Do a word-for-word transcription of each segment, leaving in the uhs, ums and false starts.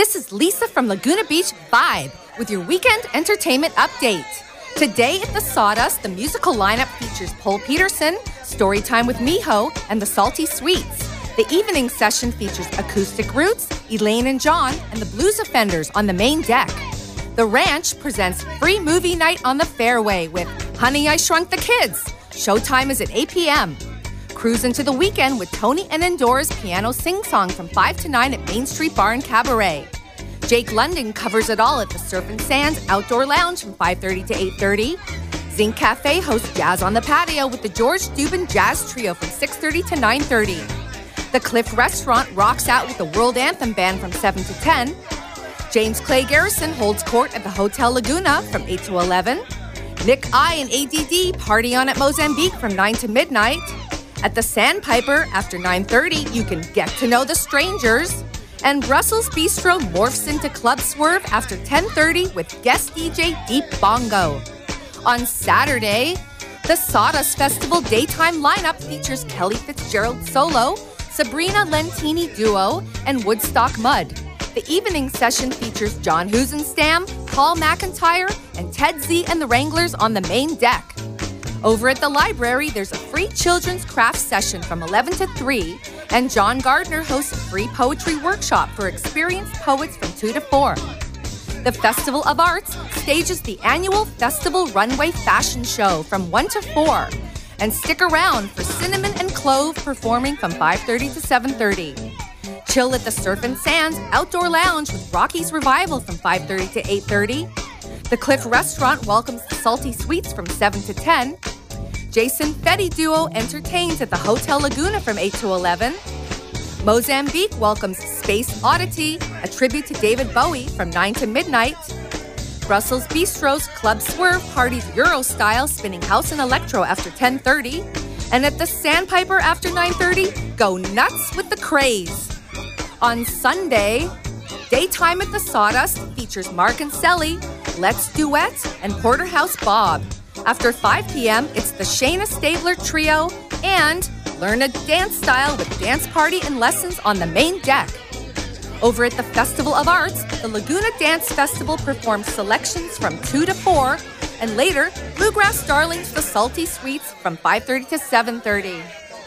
This is Lisa from Laguna Beach Vibe with your weekend entertainment update. Today at the Sawdust, the musical lineup features Paul Peterson, Storytime with Miho, and the Salty Sweets. The evening session features Acoustic Roots, Elaine and John, and the Blues Offenders on the main deck. The Ranch presents Free Movie Night on the Fairway with Honey, I Shrunk the Kids. Showtime is at eight p.m. Cruise into the weekend with Tony and Endora's Piano Sing-Song from five to nine at Main Street Bar and Cabaret. Jake London covers it all at the Surf and Sands Outdoor Lounge from five thirty to eight thirty. Zinc Cafe hosts Jazz on the Patio with the George Dubin Jazz Trio from six thirty to nine thirty. The Cliff Restaurant rocks out with the World Anthem Band from seven to ten. James Clay Garrison holds court at the Hotel Laguna from eight to eleven. Nick I and A D D party on at Mozambique from nine to midnight. At the Sandpiper, after nine thirty, you can get to know the strangers. And Brussels Bistro morphs into Club Swerve after ten thirty with guest D J Deep Bongo. On Saturday, the Sawdust Festival daytime lineup features Kelly Fitzgerald Solo, Sabrina Lentini Duo, and Woodstock Mud. The evening session features John Husenstam, Paul McIntyre, and Ted Z and the Wranglers on the main deck. Over at the library, there's a free children's craft session from eleven to three, and John Gardner hosts a free poetry workshop for experienced poets from two to four. The Festival of Arts stages the annual Festival Runway Fashion Show from one to four, and stick around for Cinnamon and Clove performing from five thirty to seven thirty. Chill at the Surf and Sands Outdoor Lounge with Rocky's Revival from five thirty to eight thirty. The Cliff Restaurant welcomes the Salty Sweets from seven to ten. Jason Fetty Duo entertains at the Hotel Laguna from eight to eleven. Mozambique welcomes Space Oddity, a tribute to David Bowie from nine to midnight. Brussels Bistro's Club Swerve parties Euro style, spinning house and electro after ten thirty. And at the Sandpiper after nine thirty, go nuts with the craze. On Sunday, daytime at the Sawdust features Mark and Selly, Let's Duet, and Porterhouse Bob. After five p.m., it's the Shayna Stabler Trio and Learn a Dance Style with Dance Party and Lessons on the main deck. Over at the Festival of Arts, the Laguna Dance Festival performs selections from two to four, and later, Bluegrass Darlings The Salty Sweets from five thirty to seven thirty.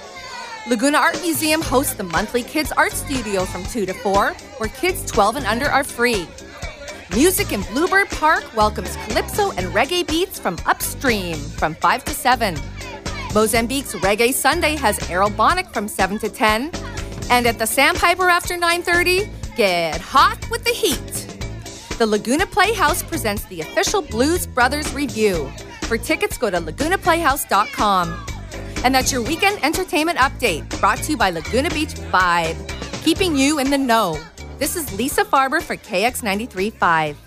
Laguna Art Museum hosts the monthly Kids Art Studio from two to four, where kids twelve and under are free. Music in Bluebird Park welcomes calypso and reggae beats from Upstream from five to seven. Mozambique's Reggae Sunday has Errol Bonnick from seven to ten. And at the Sandpiper after nine thirty, get hot with the heat. The Laguna Playhouse presents the official Blues Brothers Review. For tickets, go to laguna playhouse dot com. And that's your weekend entertainment update, brought to you by Laguna Beach Vibe, keeping you in the know. This is Lisa Farber for K X ninety-three point five.